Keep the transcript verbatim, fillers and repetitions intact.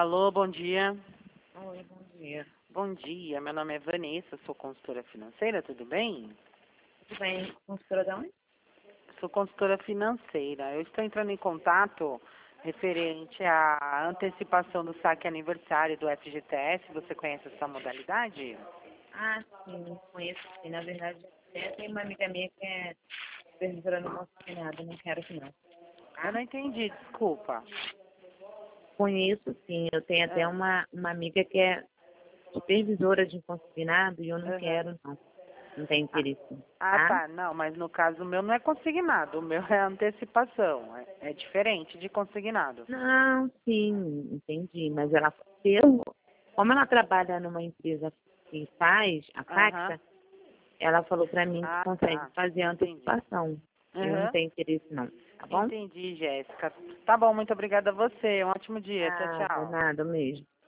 Alô, bom dia. Oi, bom dia. Bom dia, meu nome é Vanessa, sou consultora financeira, tudo bem? Tudo bem? Consultora da onde? Sou consultora financeira. Eu estou entrando em contato referente à antecipação do saque aniversário do F G T S. Você conhece essa modalidade? Ah, sim, conheço sim. Na verdade, até tem uma amiga minha que é supervisora no consignado, não quero que não. Eu Tá? não entendi, desculpa. Conheço sim, eu tenho até Ah, uma, uma amiga que é supervisora de consignado e eu não aham. quero não. Não tem Ah, interesse, ah, tá? tá. Não, mas no caso o meu não é consignado, o meu é antecipação. É, é diferente de consignado. Não, sim, entendi. Mas ela, pelo, como ela trabalha numa empresa que faz a Aham. Faxa, ela falou pra mim que Ah, consegue tá. fazer a Entendi. antecipação. Eu não Aham. tenho interesse não, tá bom? Entendi, Jéssica. Tá bom, muito obrigada a você. Um ótimo dia. Tchau, Nada, tchau. nada mesmo.